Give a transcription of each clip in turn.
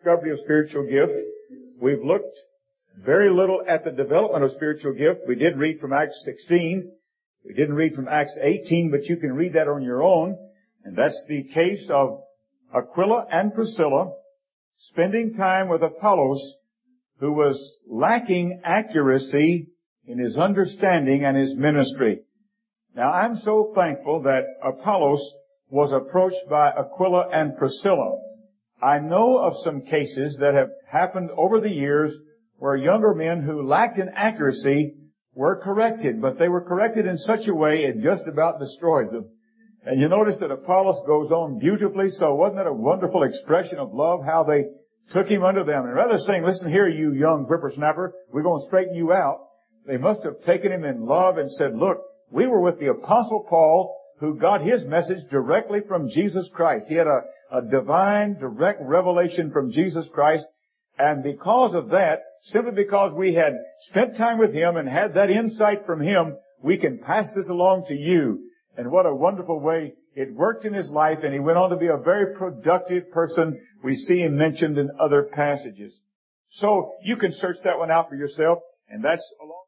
discovery of spiritual gift. We've looked very little at the development of spiritual gift. We did read from Acts 16. We didn't read from Acts 18, but you can read that on your own. And that's the case of Aquila and Priscilla spending time with Apollos, who was lacking accuracy in his understanding and his ministry. Now, I'm so thankful that Apollos was approached by Aquila and Priscilla. I know of some cases that have happened over the years where younger men who lacked in accuracy were corrected, but they were corrected in such a way it just about destroyed them. And you notice that Apollos goes on beautifully, so wasn't that a wonderful expression of love, how they took him under them? And rather than saying, listen here, you young whippersnapper, we're going to straighten you out, they must have taken him in love and said, look, we were with the Apostle Paul, who got his message directly from Jesus Christ. He had a divine, direct revelation from Jesus Christ. And because of that, simply because we had spent time with him and had that insight from him, we can pass this along to you. And what a wonderful way it worked in his life, and he went on to be a very productive person. We see him mentioned in other passages. So you can search that one out for yourself, and that's along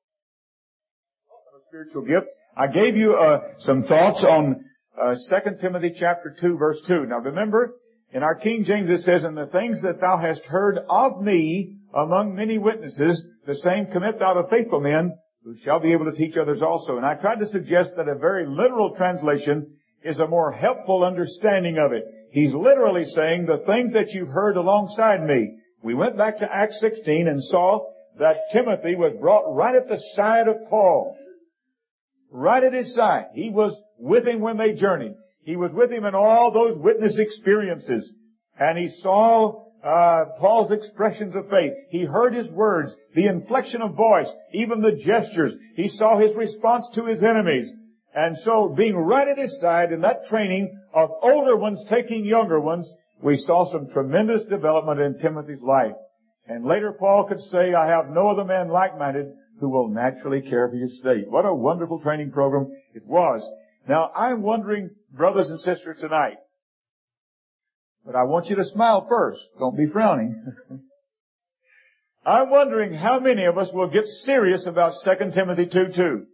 with spiritual gift. I gave you some thoughts on 2 Timothy chapter 2, verse 2. Now remember, in our King James it says, and the things that thou hast heard of me among many witnesses, the same commit thou to faithful men, who shall be able to teach others also. And I tried to suggest that a very literal translation is a more helpful understanding of it. He's literally saying the things that you've heard alongside me. We went back to Acts 16 and saw that Timothy was brought right at the side of Paul. Right at his side. He was with him when they journeyed. He was with him in all those witness experiences. And he saw Paul's expressions of faith. He heard his words, the inflection of voice, even the gestures. He saw his response to his enemies. And so, being right at his side in that training of older ones taking younger ones, we saw some tremendous development in Timothy's life. And later Paul could say, I have no other man like-minded who will naturally care for your state. What a wonderful training program it was. Now, I'm wondering, brothers and sisters, tonight, but I want you to smile first. Don't be frowning. I'm wondering how many of us will get serious about 2 Timothy 2:2.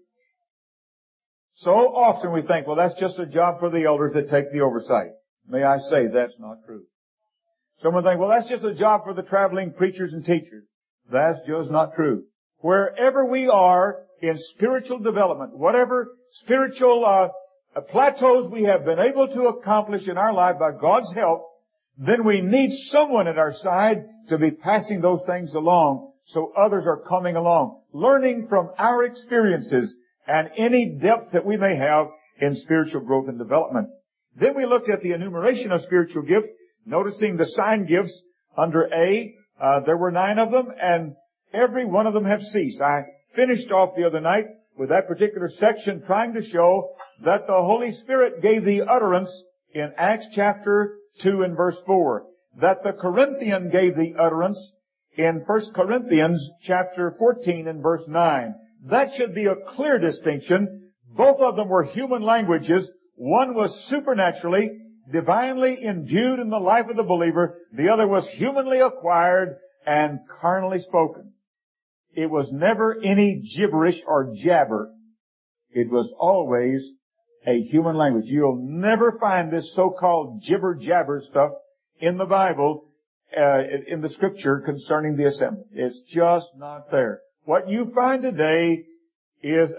So often we think, well, that's just a job for the elders that take the oversight. May I say that's not true. Someone think, well, that's just a job for the traveling preachers and teachers. That's just not true. Wherever we are in spiritual development, whatever spiritual plateaus we have been able to accomplish in our life by God's help, then we need someone at our side to be passing those things along so others are coming along, learning from our experiences and any depth that we may have in spiritual growth and development. Then we looked at the enumeration of spiritual gifts, noticing the sign gifts under A. There were 9 of them, and every one of them have ceased. I finished off the other night with that particular section trying to show that the Holy Spirit gave the utterance in Acts chapter 2 and verse 4. That the Corinthian gave the utterance in 1 Corinthians chapter 14 and verse 9. That should be a clear distinction. Both of them were human languages. One was supernaturally, divinely endued in the life of the believer. The other was humanly acquired and carnally spoken. It was never any gibberish or jabber. It was always a human language. You'll never find this so-called jibber-jabber stuff in the Bible, in the Scripture concerning the assembly. It's just not there. What you find today is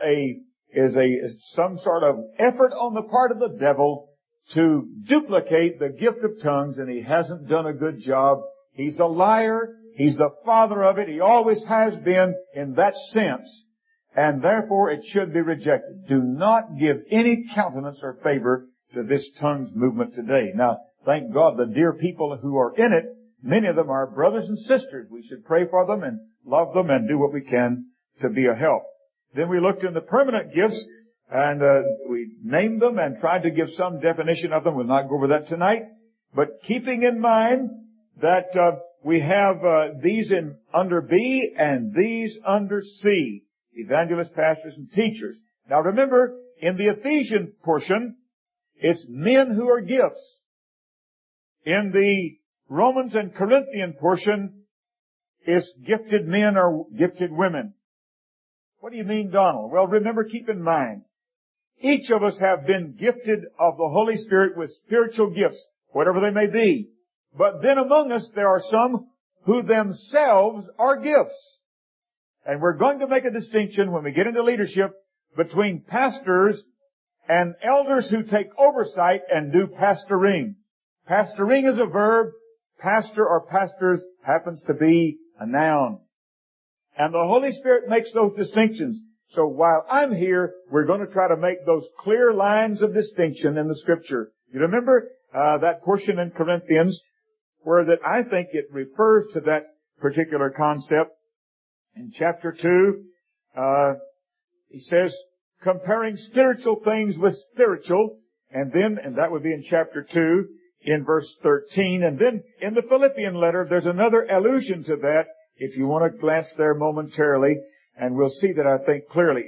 some sort of effort on the part of the devil to duplicate the gift of tongues, and he hasn't done a good job. He's a liar. He's the father of it. He always has been in that sense. And therefore it should be rejected. Do not give any countenance or favor to this tongues movement today. Now, thank God the dear people who are in it, many of them are brothers and sisters. We should pray for them and love them and do what we can to be a help. Then we looked in the permanent gifts, and we named them and tried to give some definition of them. We'll not go over that tonight. But keeping in mind that we have these under B and these under C. Evangelists, pastors, and teachers. Now remember, in the Ephesian portion, it's men who are gifts. In the Romans and Corinthian portion is gifted men or gifted women. What do you mean, Donald? Well, remember, keep in mind, each of us have been gifted of the Holy Spirit with spiritual gifts, whatever they may be. But then among us, there are some who themselves are gifts. And we're going to make a distinction when we get into leadership between pastors and elders who take oversight and do pastoring. Pastoring is a verb. Pastor or pastors happens to be a noun. And the Holy Spirit makes those distinctions. So while I'm here, we're going to try to make those clear lines of distinction in the Scripture. You remember that portion in Corinthians where that I think it refers to that particular concept. In chapter 2, he says, comparing spiritual things with spiritual, and that would be in chapter 2, in verse 13, and then in the Philippian letter, there's another allusion to that, if you want to glance there momentarily, and we'll see that, I think, clearly.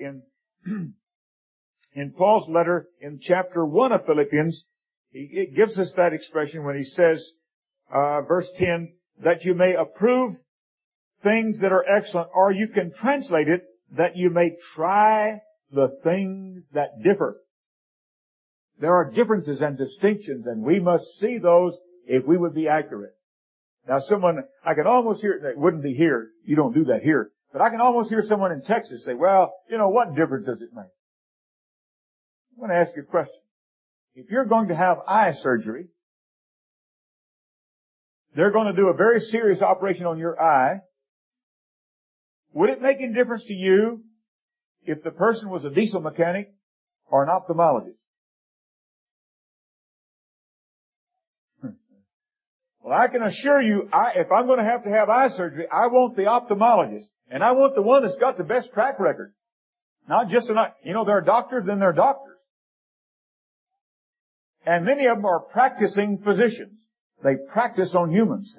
In Paul's letter, in chapter 1 of Philippians, it gives us that expression when he says, verse 10, that you may approve things that are excellent, or you can translate it, that you may try the things that differ. There are differences and distinctions, and we must see those if we would be accurate. Now I can almost hear, it wouldn't be here, you don't do that here, but I can almost hear someone in Texas say, well, what difference does it make? I want to ask you a question. If you're going to have eye surgery, they're going to do a very serious operation on your eye. Would it make any difference to you if the person was a diesel mechanic or an ophthalmologist? Well, I can assure you, if I'm going to have eye surgery, I want the ophthalmologist. And I want the one that's got the best track record. Not just there are doctors, then there are doctors. And many of them are practicing physicians. They practice on humans.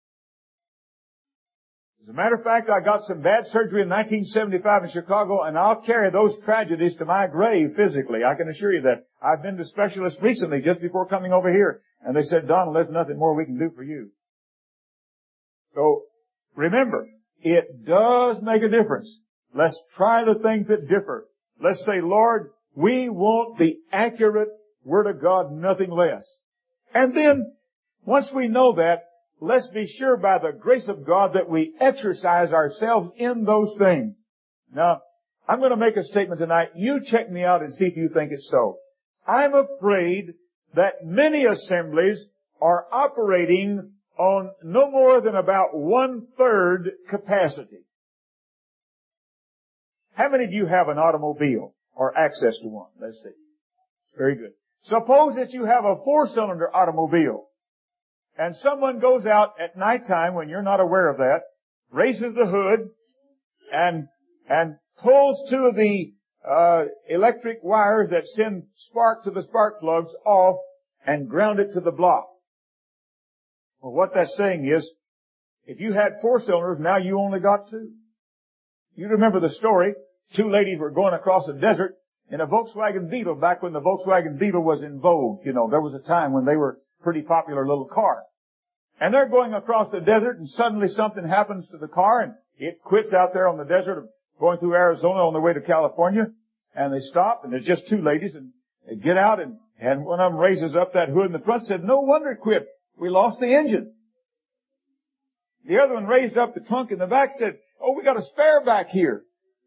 As a matter of fact, I got some bad surgery in 1975 in Chicago, and I'll carry those tragedies to my grave physically. I can assure you that. I've been to specialists recently, just before coming over here, and they said, Donald, there's nothing more we can do for you. So, remember, it does make a difference. Let's try the things that differ. Let's say, Lord, we want the accurate Word of God, nothing less. And then, once we know that, let's be sure by the grace of God that we exercise ourselves in those things. Now, I'm going to make a statement tonight. You check me out and see if you think it's so. I'm afraid that many assemblies are operating on no more than about 1/3 capacity. How many of you have an automobile or access to one? Let's see. Very good. Suppose that you have a 4-cylinder automobile. And someone goes out at nighttime when you're not aware of that, raises the hood, and pulls 2 of the electric wires that send spark to the spark plugs off and ground it to the block. Well, what that's saying is, if you had 4 cylinders, now you only got 2. You remember the story. 2 ladies were going across a desert in a Volkswagen Beetle back when the Volkswagen Beetle was in vogue. There was a time when they were a pretty popular little car. And they're going across the desert, and suddenly something happens to the car, and it quits out there on the desert, going through Arizona on their way to California. And they stop, and there's just 2 ladies, and they get out, and one of them raises up that hood in the front and said, no wonder it quit. We lost the engine. The other one raised up the trunk in the back and said, oh, we got a spare back here.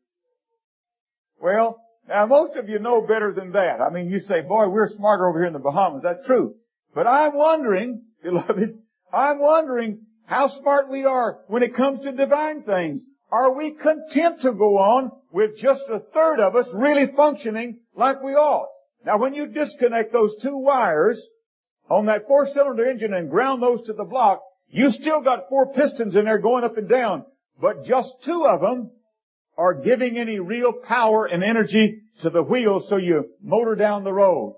Well, now most of you know better than that. I mean, you say, boy, we're smarter over here in the Bahamas. That's true. But I'm wondering, beloved, how smart we are when it comes to divine things. Are we content to go on with just 1/3 of us really functioning like we ought? Now, when you disconnect those 2 wires on that 4-cylinder engine and ground those to the block, you still got 4 pistons in there going up and down, but just 2 of them are giving any real power and energy to the wheels so you motor down the road.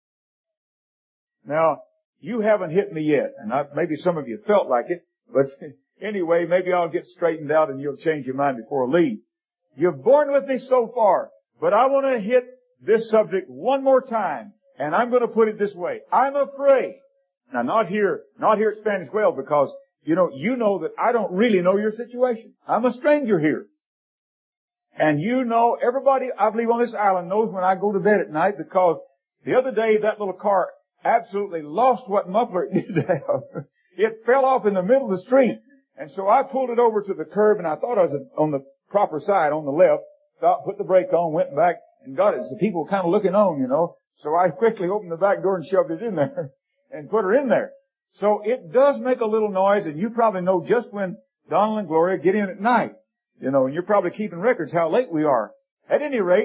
Now, you haven't hit me yet, and maybe some of you felt like it, but anyway, maybe I'll get straightened out and you'll change your mind before I leave. You've borne with me so far, but I want to hit this subject one more time, and I'm going to put it this way. I'm afraid Now, not here at Spanish Wells, because, you know that I don't really know your situation. I'm a stranger here. And everybody, I believe, on this island knows when I go to bed at night, because the other day that little car absolutely lost what muffler it did have. It fell off in the middle of the street. And so I pulled it over to the curb, and I thought I was on the proper side, on the left. Stopped, put the brake on, went back and got it. So people were kind of looking on, So I quickly opened the back door and shoved it in there and put her in there. So it does make a little noise, and you probably know just when Donald and Gloria get in at night. And you're probably keeping records how late we are. At any rate,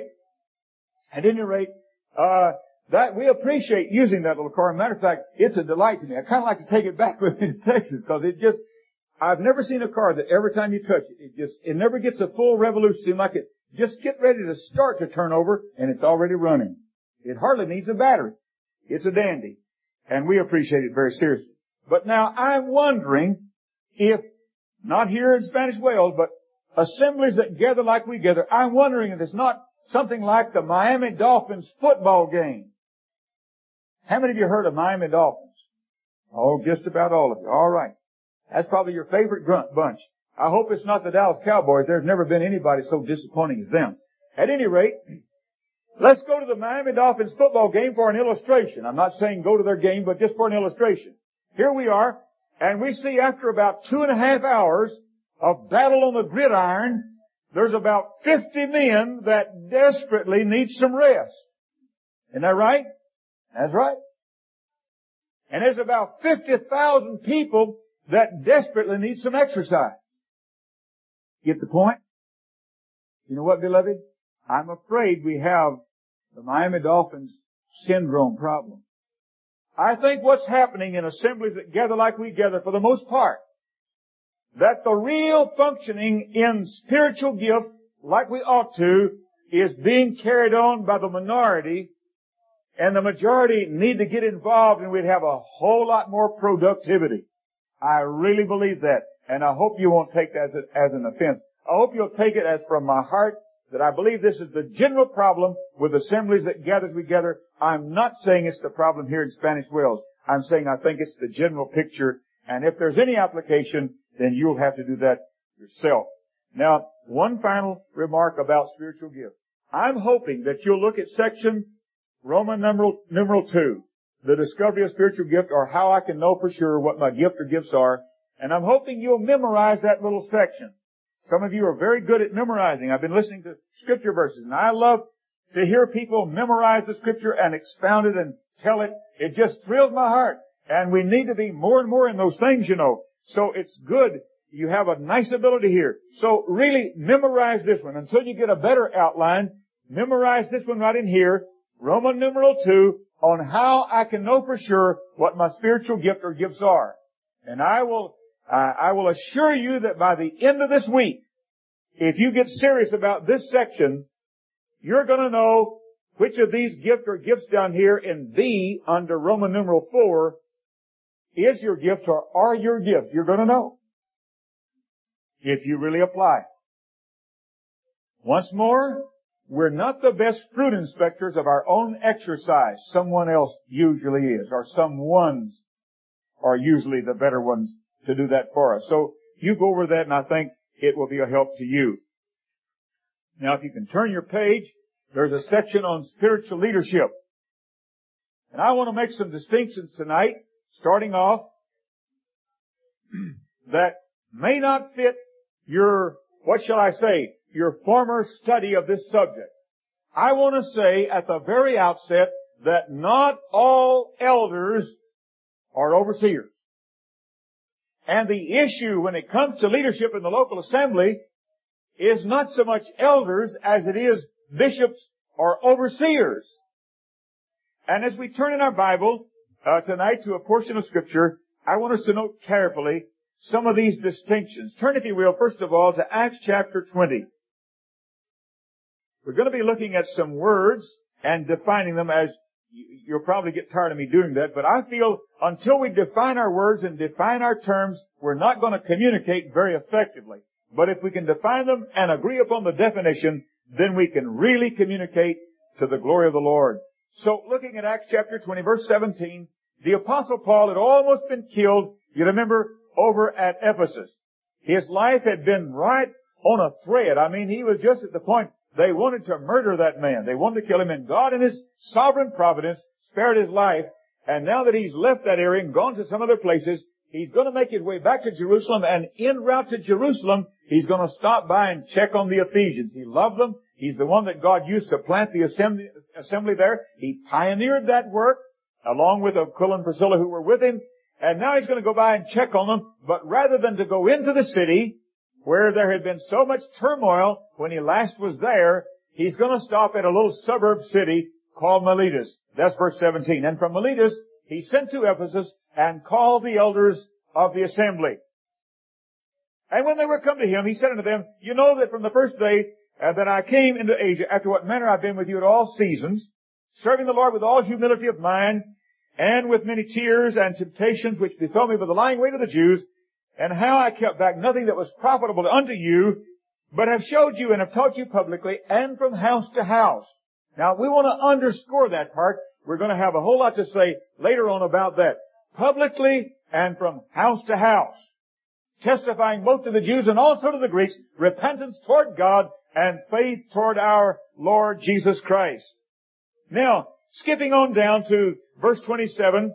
that we appreciate using that little car. Matter of fact, it's a delight to me. I kind of like to take it back with me to Texas, because I've never seen a car that every time you touch it, it never gets a full revolution. It seems like it just get ready to start to turn over, and it's already running. It hardly needs a battery. It's a dandy. And we appreciate it very seriously. But now I'm wondering if, not here in Spanish Wells, but assemblies that gather like we gather, I'm wondering if it's not something like the Miami Dolphins football game. How many of you heard of Miami Dolphins? Oh, just about all of you. All right. That's probably your favorite grunt bunch. I hope it's not the Dallas Cowboys. There's never been anybody so disappointing as them. At any rate, let's go to the Miami Dolphins football game for an illustration. I'm not saying go to their game, but just for an illustration. Here we are, and we see after about 2.5 hours of battle on the gridiron, there's about 50 men that desperately need some rest. Isn't that right? That's right. And there's about 50,000 people that desperately need some exercise. Get the point? You know what, beloved? I'm afraid we have the Miami Dolphins syndrome problem. I think what's happening in assemblies that gather like we gather, for the most part, that the real functioning in spiritual gift, like we ought to, is being carried on by the minority, and the majority need to get involved, and we'd have a whole lot more productivity. I really believe that, and I hope you won't take that as an offense. I hope you'll take it as from my heart that I believe this is the general problem with assemblies that gather together. I'm not saying it's the problem here in Spanish Wells. I'm saying I think it's the general picture, and if there's any application, then you'll have to do that yourself. Now, one final remark about spiritual gift. I'm hoping that you'll look at section Roman numeral 2, the discovery of spiritual gift, or how I can know for sure what my gift or gifts are. And I'm hoping you'll memorize that little section. Some of you are very good at memorizing. I've been listening to scripture verses, and I love to hear people memorize the scripture and expound it and tell it. It just thrills my heart. And we need to be more and more in those things, So it's good. You have a nice ability here. So really memorize this one until you get a better outline. Memorize this one right in here, Roman numeral 2, on how I can know for sure what my spiritual gift or gifts are. And I will assure you that by the end of this week, if you get serious about this section, you're going to know which of these gifts or gifts down here in B under Roman numeral 4 is your gift or are your gifts. You're going to know if you really apply. Once more, we're not the best fruit inspectors of our own exercise. Someone else usually is, or some ones are usually the better ones to do that for us. So you go over that, and I think it will be a help to you. Now, if you can turn your page, there's a section on spiritual leadership. And I want to make some distinctions tonight, starting off, that may not fit your former study of this subject. I want to say at the very outset that not all elders are overseers. And the issue when it comes to leadership in the local assembly is not so much elders as it is bishops or overseers. And as we turn in our Bible tonight to a portion of Scripture, I want us to note carefully some of these distinctions. Turn, if you will, first of all, to Acts chapter 20. We're going to be looking at some words and defining them, as you'll probably get tired of me doing that, but I feel until we define our words and define our terms, we're not going to communicate very effectively. But if we can define them and agree upon the definition, then we can really communicate to the glory of the Lord. So looking at Acts chapter 20, verse 17, The Apostle Paul had almost been killed, you remember, over at Ephesus. His life had been right on a thread. I mean, he was just at the point they wanted to murder that man. They wanted to kill him, and God in His sovereign providence spared his life. And now that he's left that area and gone to some other places, he's going to make his way back to Jerusalem, and en route to Jerusalem, he's going to stop by and check on the Ephesians. He loved them. He's the one that God used to plant the assembly there. He pioneered that work, along with Aquila and Priscilla who were with him. And now he's going to go by and check on them. But rather than to go into the city, where there had been so much turmoil when he last was there, he's going to stop at a little suburb city called Miletus. That's verse 17. And from Miletus, he sent to Ephesus and called the elders of the assembly. And when they were come to him, he said unto them, You know that from the first day that I came into Asia, after what manner I've been with you at all seasons, serving the Lord with all humility of mind, and with many tears and temptations which befell me by the lying wait of the Jews, and how I kept back nothing that was profitable unto you, but have showed you and have taught you publicly and from house to house. Now, we want to underscore that part. We're going to have a whole lot to say later on about that. Publicly and from house to house. Testifying both to the Jews and also to the Greeks, repentance toward God and faith toward our Lord Jesus Christ. Now, skipping on down to verse 27,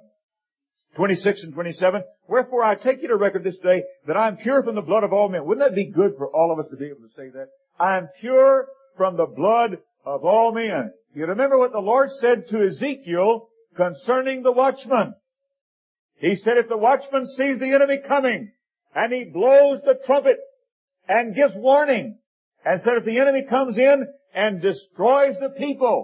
26 and 27, Wherefore I take you to record this day that I am pure from the blood of all men. Wouldn't that be good for all of us to be able to say that? I am pure from the blood of all men. You remember what the Lord said to Ezekiel concerning the watchman. He said, if the watchman sees the enemy coming, and he blows the trumpet and gives warning, and said if the enemy comes in and destroys the people,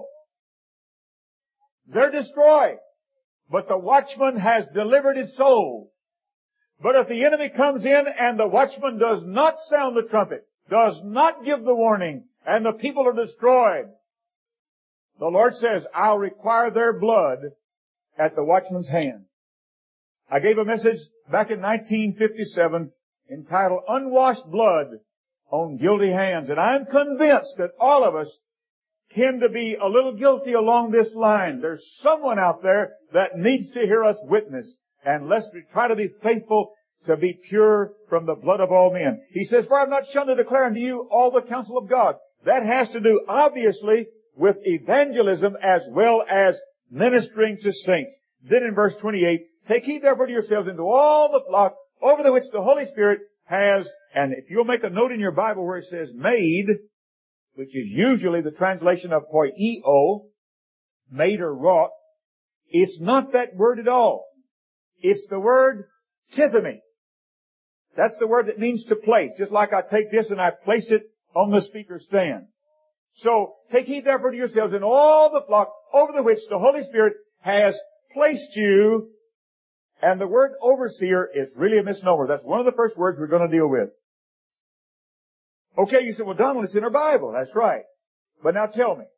they're destroyed. But the watchman has delivered his soul. But if the enemy comes in and the watchman does not sound the trumpet, does not give the warning, and the people are destroyed, the Lord says, I'll require their blood at the watchman's hand. I gave a message back in 1957 entitled Unwashed Blood on Guilty Hands. And I'm convinced that all of us tend to be a little guilty along this line. There's someone out there that needs to hear us witness. And let's try to be faithful to be pure from the blood of all men. He says, For I have not shunned to declare unto you all the counsel of God. That has to do, obviously, with evangelism as well as ministering to saints. Then in verse 28, Take heed therefore to yourselves into all the flock over the which the Holy Spirit has, and if you'll make a note in your Bible where it says made, which is usually the translation of poieo, made or wrought, it's not that word at all. It's the word tithemi. That's the word that means to place. Just like I take this and I place it on the speaker's stand. So, take heed therefore to yourselves in all the flock over the which the Holy Spirit has placed you. And the word overseer is really a misnomer. That's one of the first words we're going to deal with. Okay, you say, well, Donald, it's in our Bible. That's right. But now tell me,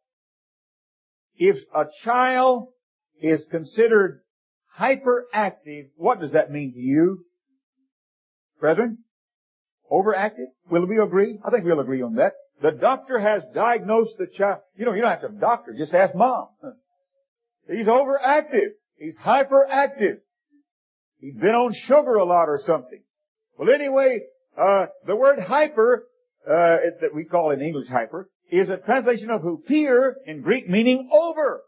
if a child is considered hyperactive, what does that mean to you? Brethren? Overactive? Will we agree? I think we'll agree on that. The doctor has diagnosed the child. You don't have to have a doctor. Just ask mom. He's overactive. He's hyperactive. He's been on sugar a lot or something. Well, anyway, the word hyper, that we call in English hyper, is a translation of huper in Greek, meaning over.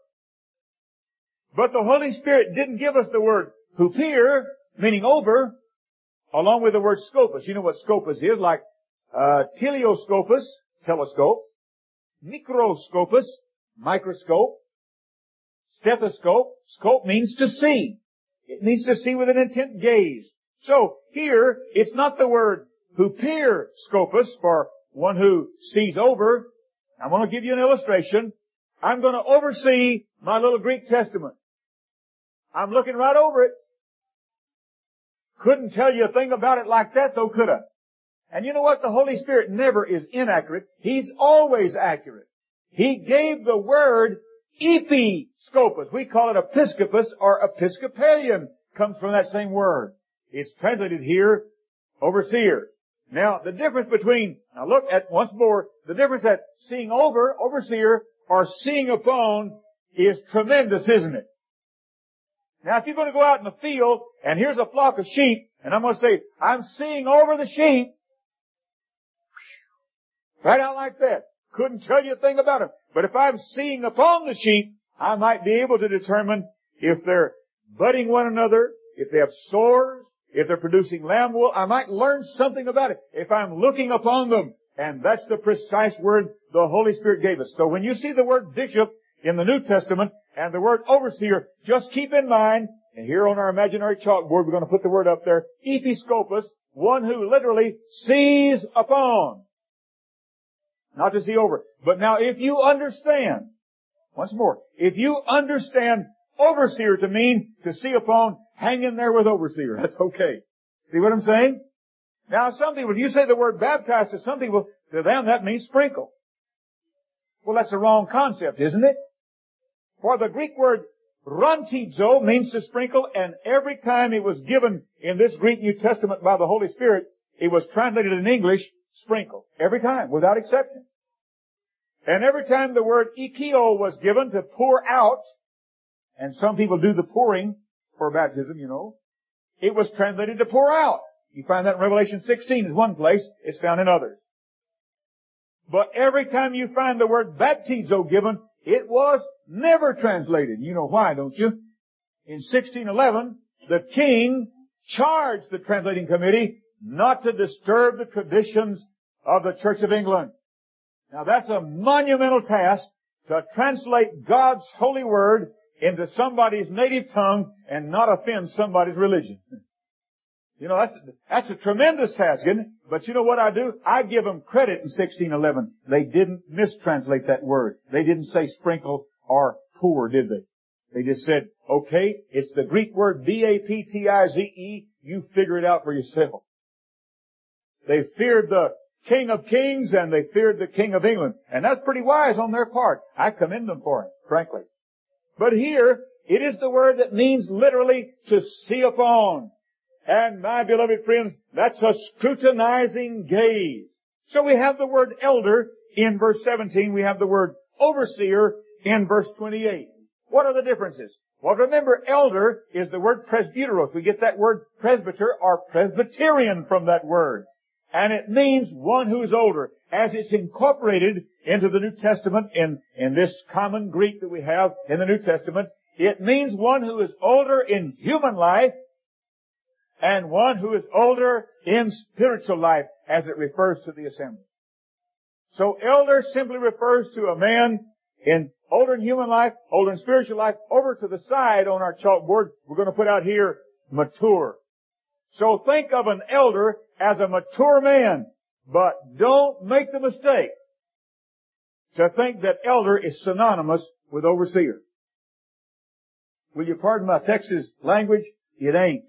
But the Holy Spirit didn't give us the word huper, meaning over, along with the word scopus. You know what scopus is, like teleoscopus, telescope, microscopus, microscope, stethoscope. Scope means to see. It means to see with an intent gaze. So, here, it's not the word huper scopus for one who sees over. I'm going to give you an illustration. I'm going to oversee my little Greek Testament. I'm looking right over it. Couldn't tell you a thing about it like that, though, could I? And you know what? The Holy Spirit never is inaccurate. He's always accurate. He gave the word episcopus. We call it episcopus or episcopalian. Comes from that same word. It's translated here, overseer. Now, the difference between, now look at once more, the difference at seeing over, overseer, or seeing upon is tremendous, isn't it? Now, if you're going to go out in the field, and here's a flock of sheep, and I'm going to say, I'm seeing over the sheep, right out like that. Couldn't tell you a thing about them. But if I'm seeing upon the sheep, I might be able to determine if they're butting one another, if they have sores, if they're producing lamb wool. I might learn something about it if I'm looking upon them. And that's the precise word the Holy Spirit gave us. So when you see the word bishop in the New Testament and the word overseer, just keep in mind, and here on our imaginary chalkboard, we're going to put the word up there, episcopus, one who literally sees upon. Not to see over. But now if you understand, once more, if you understand overseer to mean to see upon, hang in there with overseer. That's okay. See what I'm saying? Now some people, if you say the word baptize to some people, to them that means sprinkle. Well, that's the wrong concept, isn't it? For the Greek word rantizo means to sprinkle, and every time it was given in this Greek New Testament by the Holy Spirit, it was translated in English, sprinkle. Every time, without exception. And every time the word ikio was given to pour out, and some people do the pouring for baptism, you know, it was translated to pour out. You find that in Revelation 16 is one place. It's found in others. But every time you find the word baptizo given, it was never translated. You know why, don't you? In 1611, the king charged the translating committee not to disturb the traditions of the Church of England. Now that's a monumental task, to translate God's holy word into somebody's native tongue and not offend somebody's religion. You know, that's a tremendous task, isn't it? But you know what I do? I give them credit in 1611. They didn't mistranslate that word. They didn't say sprinkle or pour, did they? They just said, okay, it's the Greek word B-A-P-T-I-Z-E. You figure it out for yourself. They feared the King of Kings and they feared the King of England. And that's pretty wise on their part. I commend them for it, frankly. But here, it is the word that means literally to see upon. And my beloved friends, that's a scrutinizing gaze. So we have the word elder in verse 17. We have the word overseer in verse 28. What are the differences? Well, remember, elder is the word presbyteros. We get that word presbyter or Presbyterian from that word. And it means one who's older. As it's incorporated into the New Testament in this common Greek that we have in the New Testament, it means one who is older in human life and one who is older in spiritual life, as it refers to the assembly. So elder simply refers to a man older in human life, older in spiritual life. Over to the side on our chalkboard, we're going to put out here mature. So think of an elder as a mature man, but don't make the mistake to think that elder is synonymous with overseer. Will you pardon my Texas language? It ain't.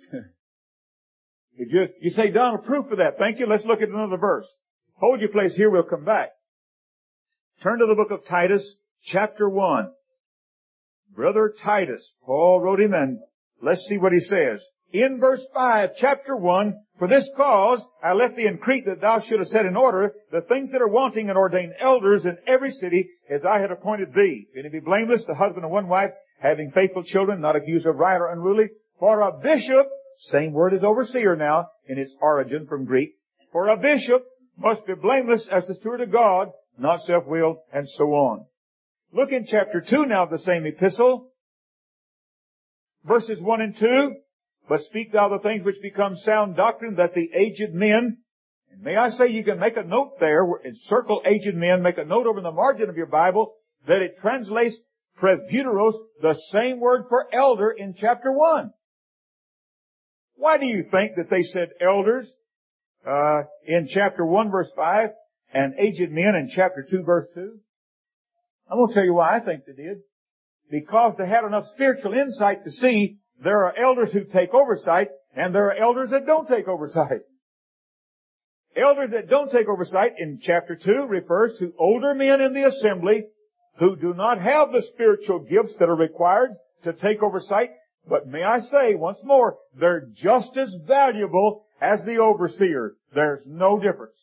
You say, Don, a proof of that. Thank you. Let's look at another verse. Hold your place here. We'll come back. Turn to the book of Titus, chapter 1. Brother Titus, Paul wrote him, and let's see what he says. In verse 5, chapter 1, for this cause I left thee in Crete, that thou shouldest set in order the things that are wanting, and ordain elders in every city, as I had appointed thee. If any be blameless, the husband of one wife, having faithful children, not accused of riot or unruly. For a bishop, same word as overseer now, in its origin from Greek. For a bishop must be blameless as the steward of God, not self-willed, and so on. Look in chapter 2 now of the same epistle. Verses 1 and 2. But speak thou the things which become sound doctrine, that the aged men, and may I say you can make a note there, encircle aged men, make a note over in the margin of your Bible, that it translates presbyteros, the same word for elder in chapter 1. Why do you think that they said elders in chapter 1 verse 5 and aged men in chapter 2 verse 2? I'm going to tell you why I think they did. Because they had enough spiritual insight to see there are elders who take oversight and there are elders that don't take oversight. Elders that don't take oversight in chapter 2 refers to older men in the assembly who do not have the spiritual gifts that are required to take oversight. But may I say once more, they're just as valuable as the overseer. There's no difference.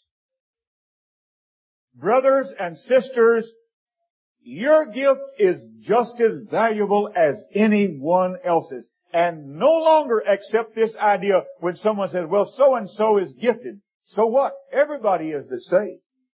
Brothers and sisters, your gift is just as valuable as anyone else's. and no longer accept this idea when someone says, well, so-and-so is gifted. So what? Everybody is the same.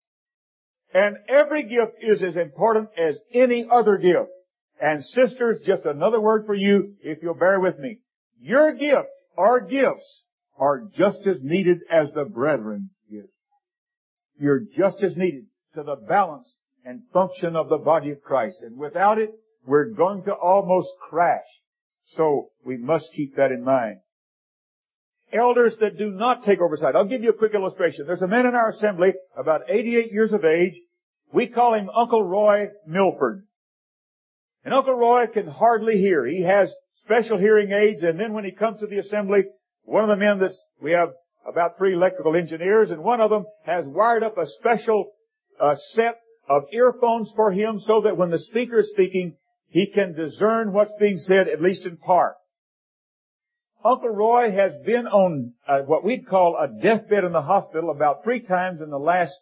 And every gift is as important as any other gift. And sisters, just another word for you, if you'll bear with me. Your gift, or gifts, are just as needed as the brethren's gifts. You're just as needed to the balance and function of the body of Christ. And without it, we're going to almost crash. So we must keep that in mind. Elders that do not take oversight. I'll give you a quick illustration. There's a man in our assembly, about 88 years of age. We call him Uncle Roy Milford. And Uncle Roy can hardly hear. He has special hearing aids, and then when he comes to the assembly, one of the men we have about 3 electrical engineers, and one of them has wired up a special set of earphones for him so that when the speaker is speaking, he can discern what's being said, at least in part. Uncle Roy has been on what we'd call a deathbed in the hospital about 3 times in the last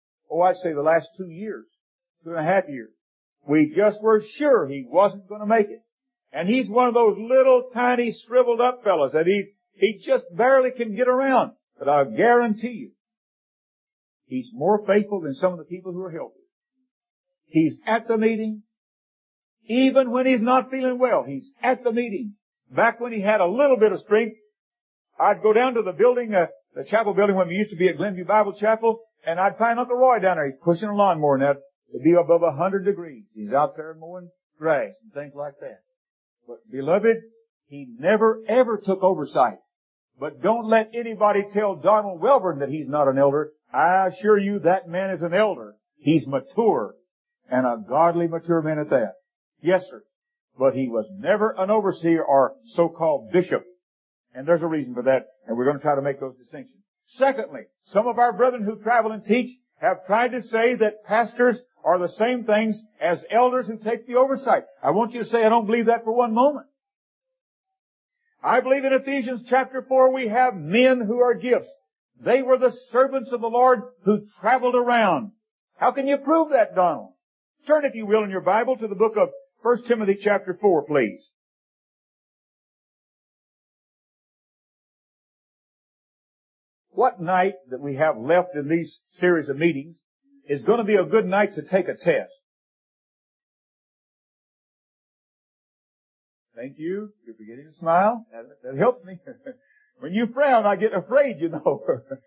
2 years, 2.5 years. We just were sure he wasn't going to make it. And he's one of those little tiny shriveled up fellows that he just barely can get around. But I guarantee you, he's more faithful than some of the people who are healthy. He's at the meeting. Even when he's not feeling well, he's at the meeting. Back when he had a little bit of strength, I'd go down to the building, the chapel building when we used to be at Glenview Bible Chapel, and I'd find Uncle Roy down there. He's pushing a lawnmower now. It'd be above 100 degrees. He's out there mowing grass and things like that. But beloved, he never ever took oversight. But don't let anybody tell Donald Welborn that he's not an elder. I assure you that man is an elder. He's mature, and a godly mature man at that. Yes, sir. But he was never an overseer or so-called bishop. And there's a reason for that, and we're going to try to make those distinctions. Secondly, some of our brethren who travel and teach have tried to say that pastors are the same things as elders who take the oversight. I want you to say I don't believe that for one moment. I believe in Ephesians chapter 4 we have men who are gifts. They were the servants of the Lord who traveled around. How can you prove that, Donald? Turn, if you will, in your Bible to the book of 1 Timothy chapter 4, please. What night that we have left in these series of meetings is going to be a good night to take a test? Thank you. You're beginning to smile. That helps me. When you frown, I get afraid, you know.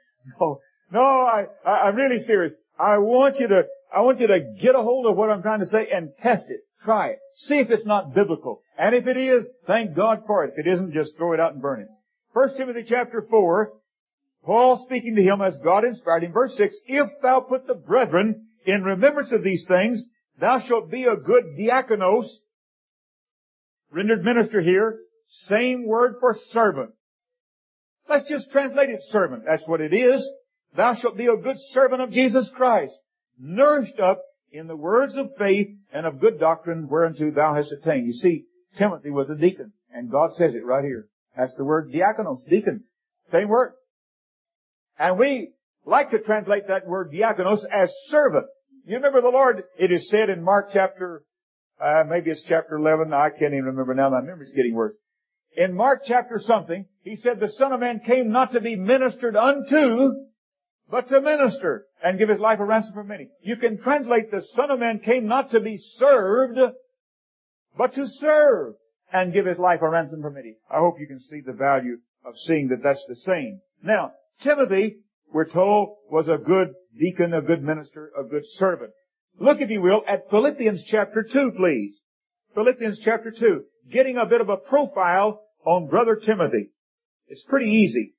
I'm really serious. I want you to get a hold of what I'm trying to say and test it. Try it. See if it's not biblical. And if it is, thank God for it. If it isn't, just throw it out and burn it. 1 Timothy chapter 4, Paul speaking to him as God inspired him. Verse 6, if thou put the brethren in remembrance of these things, thou shalt be a good diakonos, rendered minister here, same word for servant. Let's just translate it servant. That's what it is. Thou shalt be a good servant of Jesus Christ, nourished up in the words of faith and of good doctrine whereunto thou hast attained. You see, Timothy was a deacon, and God says it right here. That's the word diakonos, deacon. Same word. And we like to translate that word diakonos as servant. You remember the Lord, it is said in Mark chapter, maybe it's chapter 11, I can't even remember now, my memory's getting worse. In Mark chapter something, He said the Son of Man came not to be ministered unto, but to minister and give His life a ransom for many. You can translate the Son of Man came not to be served, but to serve and give His life a ransom for many. I hope you can see the value of seeing that that's the same. Now, Timothy, we're told, was a good deacon, a good minister, a good servant. Look, if you will, at Philippians chapter 2, please. Philippians chapter 2. Getting a bit of a profile on Brother Timothy. It's pretty easy.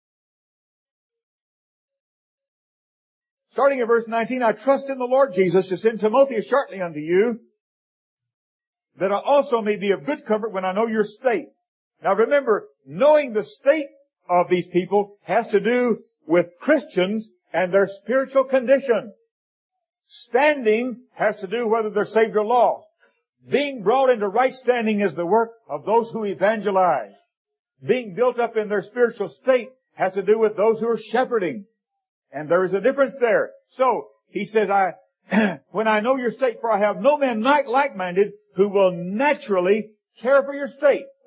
Starting at verse 19, I trust in the Lord Jesus to send Timotheus shortly unto you, that I also may be of good comfort when I know your state. Now remember, knowing the state of these people has to do with Christians and their spiritual condition. Standing has to do whether they're saved or lost. Being brought into right standing is the work of those who evangelize. Being built up in their spiritual state has to do with those who are shepherding. And there is a difference there. So, he says, when I know your state, for I have no man like-minded who will naturally care for your state.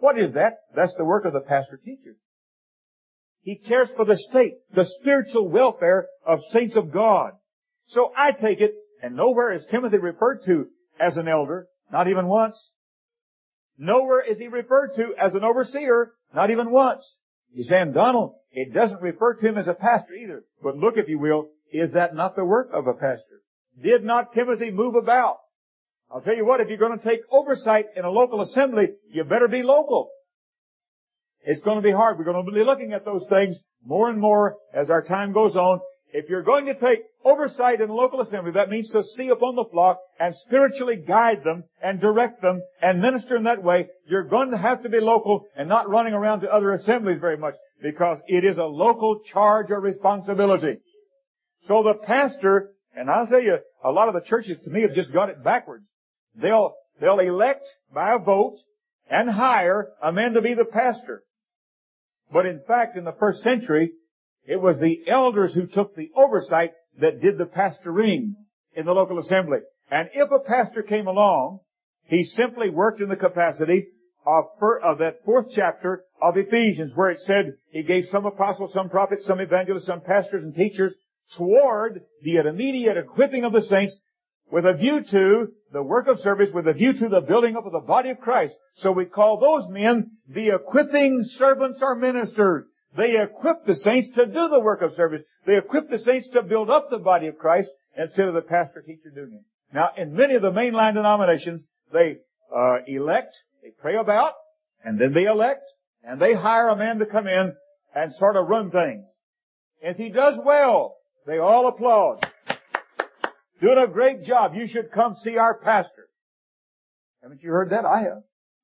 What is that? That's the work of the pastor-teacher. He cares for the state, the spiritual welfare of saints of God. So I take it, and nowhere is Timothy referred to as an elder, not even once. Nowhere is he referred to as an overseer, not even once. You're saying, Donald, it doesn't refer to him as a pastor either. But look, if you will, is that not the work of a pastor? Did not Timothy move about? I'll tell you what, if you're going to take oversight in a local assembly, you better be local. It's going to be hard. We're going to be looking at those things more and more as our time goes on. If you're going to take oversight in a local assembly, that means to see upon the flock and spiritually guide them and direct them and minister in that way. You're going to have to be local and not running around to other assemblies very much, because it is a local charge or responsibility. So the pastor, and I'll tell you, a lot of the churches to me have just got it backwards. They'll elect by a vote and hire a man to be the pastor. But in fact, in the first century, it was the elders who took the oversight that did the pastoring in the local assembly. And if a pastor came along, he simply worked in the capacity of that fourth chapter of Ephesians, where it said he gave some apostles, some prophets, some evangelists, some pastors and teachers toward the immediate equipping of the saints, with a view to the work of service, with a view to the building up of the body of Christ. So we call those men the equipping servants or ministers. They equip the saints to do the work of service. They equip the saints to build up the body of Christ instead of the pastor-teacher doing it. Now, in many of the mainline denominations, they elect, they pray about, and then they elect, and they hire a man to come in and sort of run things. If he does well, they all applaud. Doing a great job. You should come see our pastor. Haven't you heard that? I have.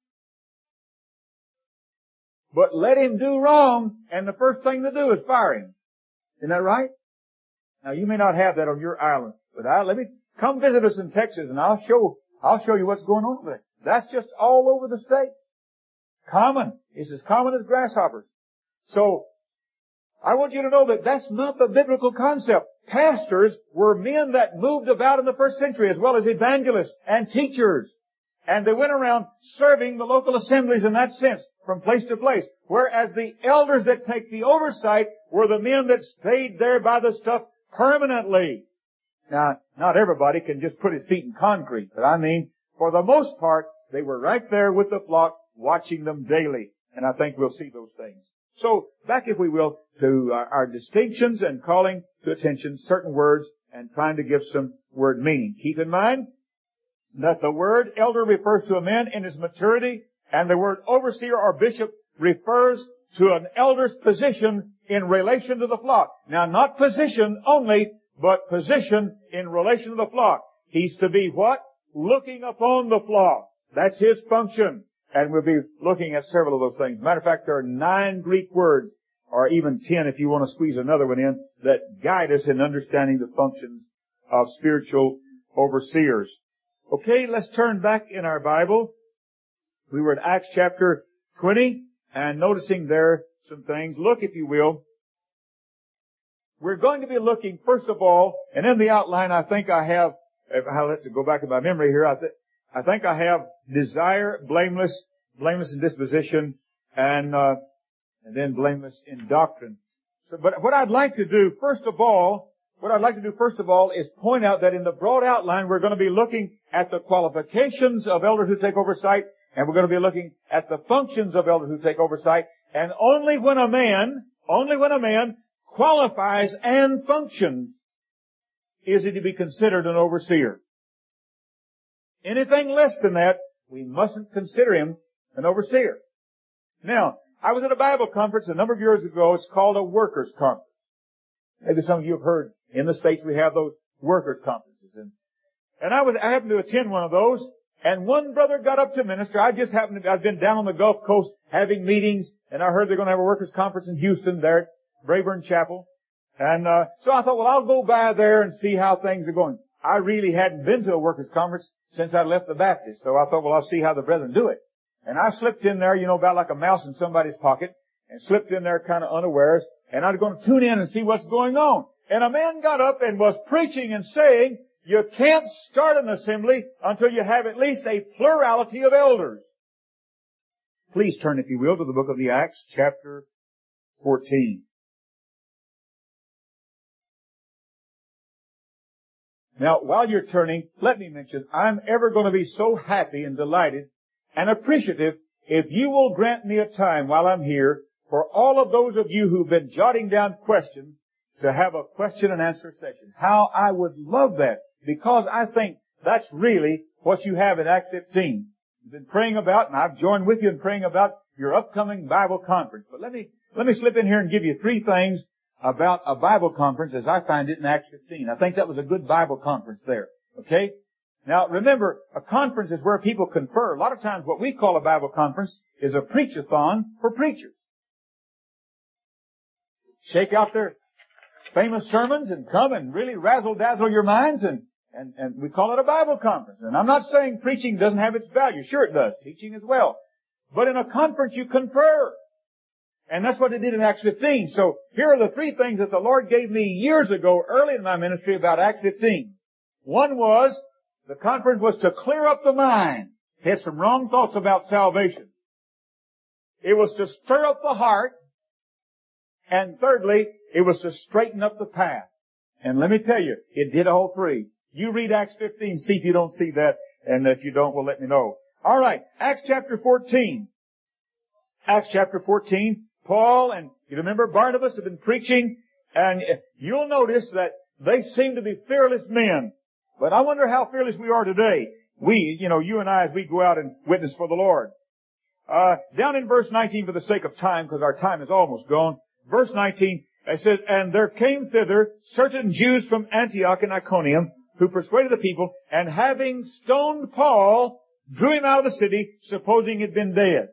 But let him do wrong, and the first thing to do is fire him. Isn't that right? Now, you may not have that on your island, but let me come visit us in Texas, and I'll show you what's going on over there. That's just all over the state. Common. It's as common as grasshoppers. So, I want you to know that that's not the biblical concept. Pastors were men that moved about in the first century, as well as evangelists and teachers. And they went around serving the local assemblies in that sense, from place to place. Whereas the elders that take the oversight were the men that stayed there by the stuff permanently. Now, not everybody can just put his feet in concrete, but I mean, for the most part, they were right there with the flock, watching them daily. And I think we'll see those things. So, back, if we will, to our distinctions and calling to attention certain words and trying to give some word meaning. Keep in mind that the word elder refers to a man in his maturity, and the word overseer or bishop refers to an elder's position in relation to the flock. Now, not position only, but position in relation to the flock. He's to be what? Looking upon the flock. That's his function. And we'll be looking at several of those things. Matter of fact, there are 9 Greek words, or even 10 if you want to squeeze another one in, that guide us in understanding the functions of spiritual overseers. Okay, let's turn back in our Bible. We were in Acts chapter 20, and noticing there some things. Look, if you will. We're going to be looking, first of all, and in the outline I think I have, I'll have to go back in my memory here, I think I have desire, blameless in disposition, and then blameless in doctrine. So, but what I'd like to do first of all is point out that in the broad outline we're going to be looking at the qualifications of elders who take oversight, and we're going to be looking at the functions of elders who take oversight, and only when a man qualifies and functions is he to be considered an overseer. Anything less than that, we mustn't consider him an overseer. Now, I was at a Bible conference a number of years ago. It's called a workers' conference. Maybe some of you have heard in the States we have those workers' conferences. And I happened to attend one of those, and one brother got up to minister. I'd been down on the Gulf Coast having meetings, and I heard they're going to have a workers' conference in Houston there at Brayburn Chapel. And so I thought, well, I'll go by there and see how things are going. I really hadn't been to a workers' conference since I left the Baptist, so I thought, well, I'll see how the brethren do it. And I slipped in there, about like a mouse in somebody's pocket, and slipped in there kind of unawares, and I was going to tune in and see what's going on. And a man got up and was preaching and saying, you can't start an assembly until you have at least a plurality of elders. Please turn, if you will, to the book of the Acts, chapter 14. Now, while you're turning, let me mention, I'm ever going to be so happy and delighted and appreciative if you will grant me a time while I'm here for all of those of you who've been jotting down questions to have a question and answer session. How I would love that, because I think that's really what you have in Acts 15. You've been praying about, and I've joined with you in praying about your upcoming Bible conference. But let me slip in here and give you 3 things about a Bible conference as I find it in Acts 15. I think that was a good Bible conference there. Okay? Now remember, a conference is where people confer. A lot of times what we call a Bible conference is a preach-a-thon for preachers. Shake out their famous sermons and come and really razzle-dazzle your minds, and we call it a Bible conference. And I'm not saying preaching doesn't have its value. Sure it does. Teaching as well. But in a conference you confer. And that's what they did in Acts 15. So here are the 3 things that the Lord gave me years ago, early in my ministry, about Acts 15. One was, the conference was to clear up the mind. It had some wrong thoughts about salvation. It was to stir up the heart. And thirdly, it was to straighten up the path. And let me tell you, it did all 3. You read Acts 15, see if you don't see that. And if you don't, well, let me know. All right, Acts chapter 14. Acts chapter 14. Paul and, you remember, Barnabas have been preaching, and you'll notice that they seem to be fearless men. But I wonder how fearless we are today. We, you and I, as we go out and witness for the Lord. Down in verse 19, for the sake of time, because our time is almost gone. Verse 19, it says, "And there came thither certain Jews from Antioch and Iconium, who persuaded the people, and having stoned Paul, drew him out of the city, supposing he'd been dead."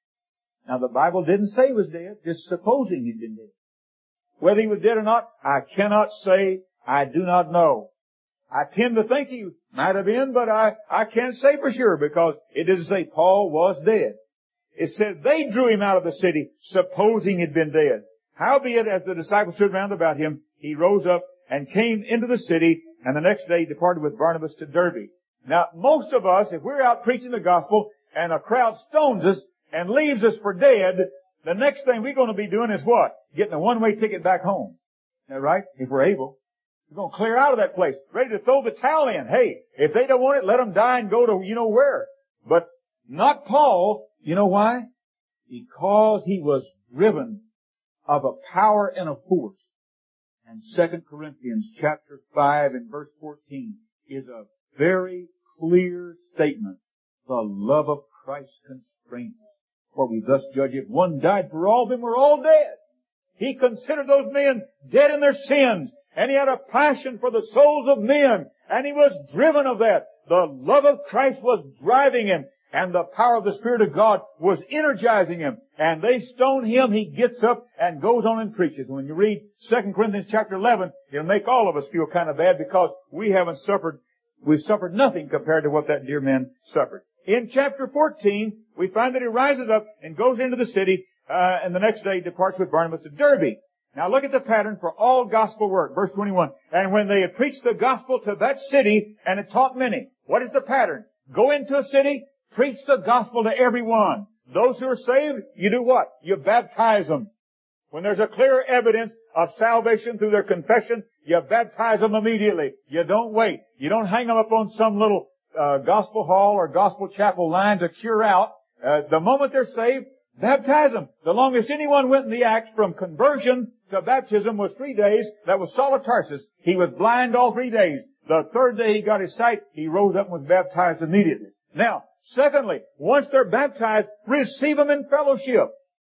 Now the Bible didn't say he was dead, just supposing he'd been dead. Whether he was dead or not, I cannot say. I do not know. I tend to think he might have been, but I can't say for sure, because it doesn't say Paul was dead. It said they drew him out of the city, supposing he'd been dead. Howbeit, as the disciples stood round about him, he rose up and came into the city, and the next day departed with Barnabas to Derbe. Now, most of us, if we're out preaching the gospel, and a crowd stones us, and leaves us for dead, the next thing we're going to be doing is what? Getting a one-way ticket back home. Is that right? If we're able. We're going to clear out of that place. Ready to throw the towel in. Hey, if they don't want it, let them die and go to you know where. But not Paul. You know why? Because he was driven of a power and a force. And 2 Corinthians chapter 5 and verse 14 is a very clear statement. The love of Christ constrains us. For we thus judge, if one died for all, then we're all dead. He considered those men dead in their sins, and he had a passion for the souls of men, and he was driven of that. The love of Christ was driving him, and the power of the Spirit of God was energizing him. And they stone him, he gets up and goes on and preaches. When you read 2 Corinthians chapter 11, it'll make all of us feel kind of bad, because we've suffered nothing compared to what that dear man suffered. In chapter 14, we find that he rises up and goes into the city, and the next day departs with Barnabas to Derbe. Now look at the pattern for all gospel work. Verse 21. "And when they had preached the gospel to that city, and had taught many." What is the pattern? Go into a city, preach the gospel to everyone. Those who are saved, you do what? You baptize them. When there's a clear evidence of salvation through their confession, you baptize them immediately. You don't wait. You don't hang them up on some little gospel hall or gospel chapel line to cure out. The moment they're saved, baptize them. The longest anyone went in the Acts from conversion to baptism was 3 days. That was Saul of Tarsus. He was blind all 3 days. The third day he got his sight. He rose up and was baptized immediately. Now, secondly, once they're baptized, receive them in fellowship.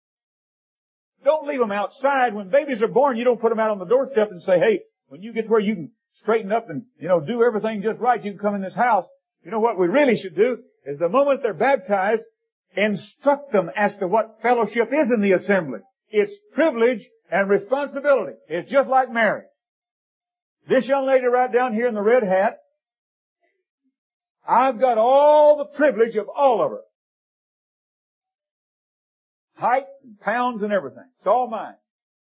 Don't leave them outside. When babies are born, you don't put them out on the doorstep and say, "Hey, when you get to where you can straighten up and, do everything just right, you can come in this house." You know what we really should do is the moment they're baptized, instruct them as to what fellowship is in the assembly. It's privilege and responsibility. It's just like marriage. This young lady right down here in the red hat, I've got all the privilege of all of her. Height and pounds and everything. It's all mine.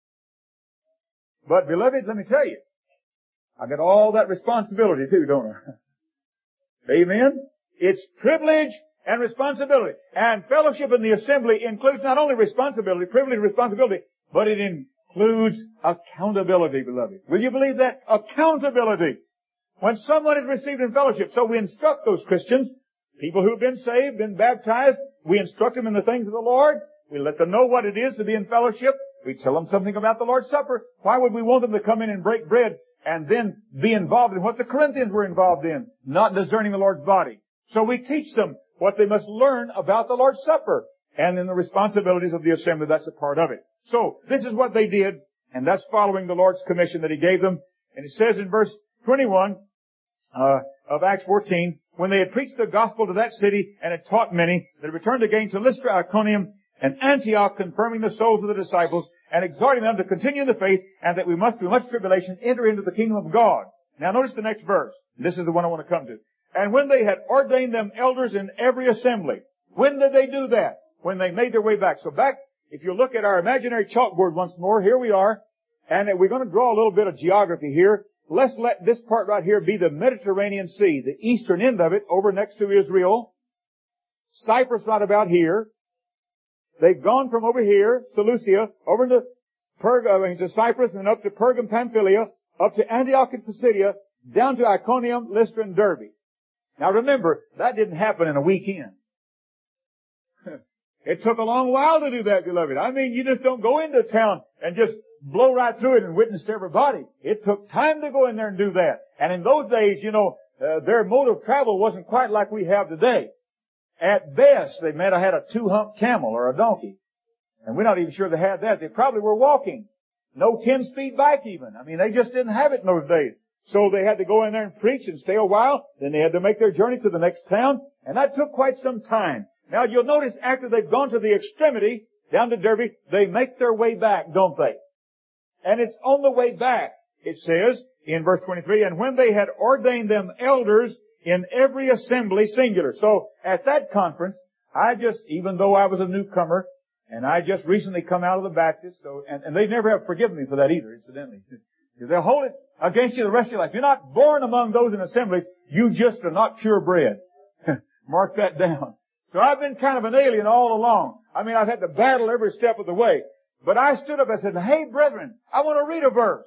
But beloved, let me tell you, I got all that responsibility too, don't I? Amen? It's privilege and responsibility. And fellowship in the assembly includes not only responsibility, privilege, responsibility, but it includes accountability, beloved. Will you believe that? Accountability. When someone is received in fellowship, so we instruct those Christians, people who've been saved, been baptized, we instruct them in the things of the Lord. We let them know what it is to be in fellowship. We tell them something about the Lord's Supper. Why would we want them to come in and break bread and then be involved in what the Corinthians were involved in, not discerning the Lord's body? So we teach them what they must learn about the Lord's Supper. And in the responsibilities of the assembly, that's a part of it. So this is what they did, and that's following the Lord's commission that He gave them. And it says in verse 21 of Acts 14, when they had preached the gospel to that city and had taught many, they returned again to Lystra, Iconium, and Antioch, confirming the souls of the disciples and exhorting them to continue in the faith, and that we must, through much tribulation, enter into the kingdom of God. Now notice the next verse. This is the one I want to come to. And when they had ordained them elders in every assembly. When did they do that? When they made their way back. So back, if you look at our imaginary chalkboard once more, here we are, and we're going to draw a little bit of geography here. Let's let this part right here be the Mediterranean Sea, the eastern end of it, over next to Israel. Cyprus right about here. They've gone from over here, Seleucia, over to Cyprus, and up to Pergam, Pamphylia, up to Antioch and Pisidia, down to Iconium, Lystra, and Derbe. Now remember, that didn't happen in a weekend. It took a long while to do that, beloved. I mean, you just don't go into town and just blow right through it and witness to everybody. It took time to go in there and do that. And in those days, their mode of travel wasn't quite like we have today. At best, they might have had a 2-hump camel or a donkey. And we're not even sure they had that. They probably were walking. No 10-speed bike even. I mean, they just didn't have it in those days. So they had to go in there and preach and stay a while. Then they had to make their journey to the next town. And that took quite some time. Now you'll notice after they've gone to the extremity, down to Derbe, they make their way back, don't they? And it's on the way back, it says in verse 23, and when they had ordained them elders in every assembly, singular. So at that conference, even though I was a newcomer, and I just recently come out of the Baptist, and they never have forgiven me for that either, incidentally. They'll hold it against you the rest of your life. You're not born among those in assemblies. You just are not purebred. Mark that down. So I've been kind of an alien all along. I mean, I've had to battle every step of the way. But I stood up and said, hey, brethren, I want to read a verse.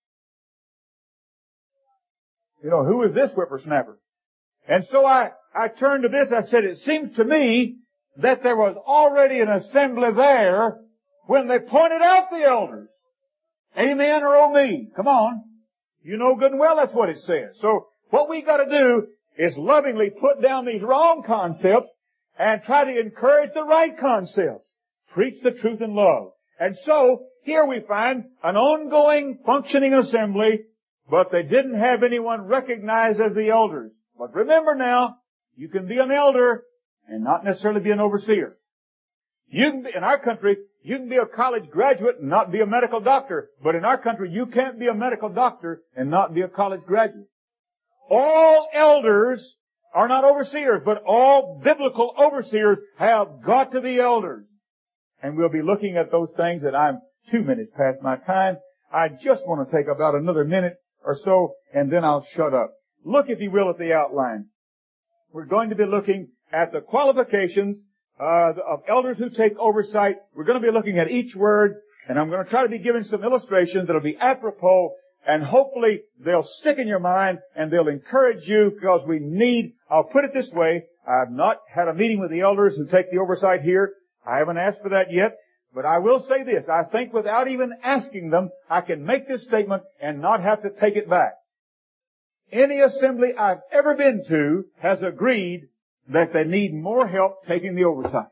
Who is this whippersnapper? And so I turned to this. I said, it seems to me that there was already an assembly there when they pointed out the elders. Amen or oh me. Come on. You know good and well that's what it says. So what we got to do is lovingly put down these wrong concepts and try to encourage the right concepts. Preach the truth in love. And so here we find an ongoing functioning assembly, but they didn't have anyone recognized as the elders. But remember now, you can be an elder and not necessarily be an overseer. In our country, you can be a college graduate and not be a medical doctor. But in our country, you can't be a medical doctor and not be a college graduate. All elders are not overseers, but all biblical overseers have got to be elders. And we'll be looking at those things that I'm 2 minutes past my time. I just want to take about another minute or so, and then I'll shut up. Look, if you will, at the outline. We're going to be looking at the qualifications of elders who take oversight. We're going to be looking at each word, and I'm going to try to be giving some illustrations that'll be apropos, and hopefully they'll stick in your mind and they'll encourage you, because I'll put it this way, I've not had a meeting with the elders who take the oversight here. I haven't asked for that yet, but I will say this. I think without even asking them, I can make this statement and not have to take it back. Any assembly I've ever been to has agreed that they need more help taking the oversight.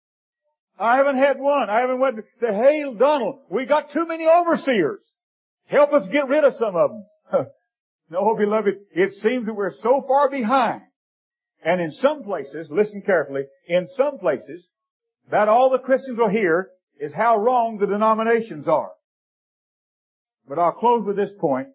I haven't had one. I haven't went to say, hey, Donald, we got too many overseers. Help us get rid of some of them. No, beloved, it seems that we're so far behind. And in some places, listen carefully, in some places, that all the Christians will hear is how wrong the denominations are. But I'll close with this point.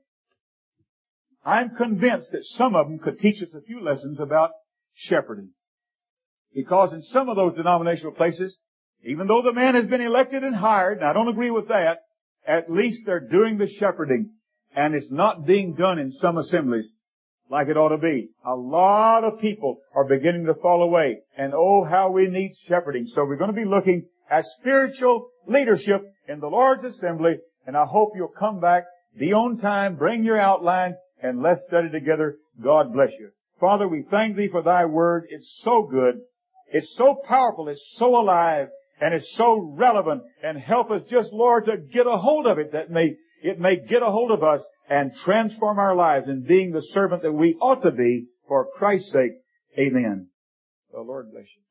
I'm convinced that some of them could teach us a few lessons about shepherding. Because in some of those denominational places, even though the man has been elected and hired, and I don't agree with that, at least they're doing the shepherding. And it's not being done in some assemblies. like it ought to be. A lot of people are beginning to fall away. And oh, how we need shepherding. So we're going to be looking at spiritual leadership in the Lord's assembly. And I hope you'll come back, be on time, bring your outline, and let's study together. God bless you. Father, we thank Thee for Thy Word. It's so good. It's so powerful. It's so alive. And it's so relevant. And help us just, Lord, to get a hold of it, that it may get a hold of us and transform our lives in being the servant that we ought to be for Christ's sake. Amen. The Lord bless you.